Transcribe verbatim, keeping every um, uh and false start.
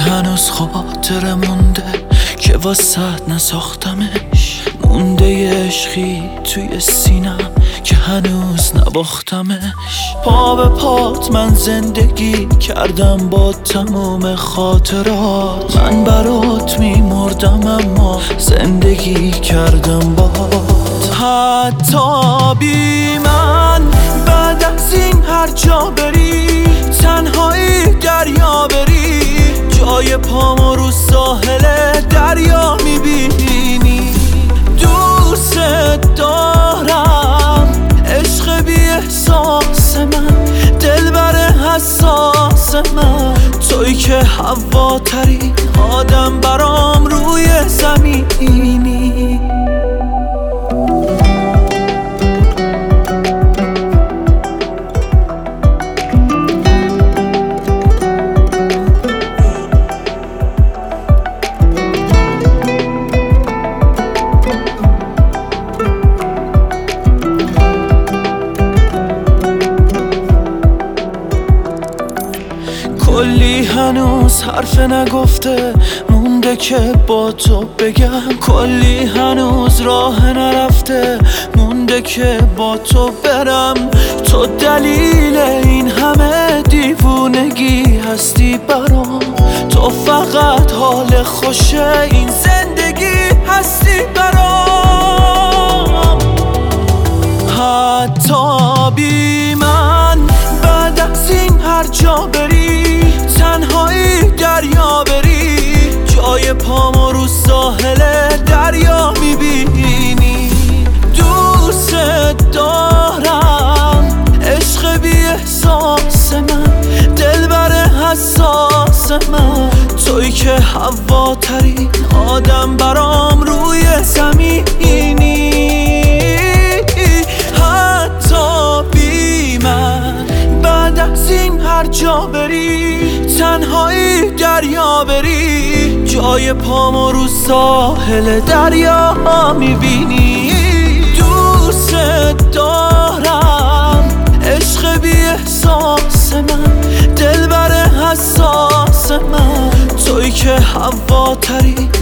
هنوز خاطره مونده که واسط نساختمش، مونده عشقی توی سینم که هنوز نباختمش. پا به پات من زندگی کردم با تموم خاطرات، من برات میمردم اما زندگی کردم باهات. حتی بی من بعد از این هر جا بری، تنهایی دریا بری، جای پامو رو ساحل دریا میبینی. دوست دارم عشق بی احساس من، دلبر حساس من، توی که هواترین آدم برام روی زمینی. کلی هنوز حرف نگفته مونده که با تو بگم، کلی هنوز راه نرفته مونده که با تو برم. تو دلیل این همه دیوونگی هستی برام، تو فقط حال خوش این زندگی هستی برام. حتی بی من بعد از این هر جا بری، تنهایی دریا بری، جای پامو رو ساحل دریا میبینی. دوست دارم عشق بی احساس من، دلبر حساس من، توی که هواترین آدم برام روی زمینی. حتی بی من بعد از این هر جا بری، تنهایی دریا بری، جای پامو رو ساحل دریا میبینی. دوست دارم عشق بی احساس من، دلبر حساس من، توی که هواترین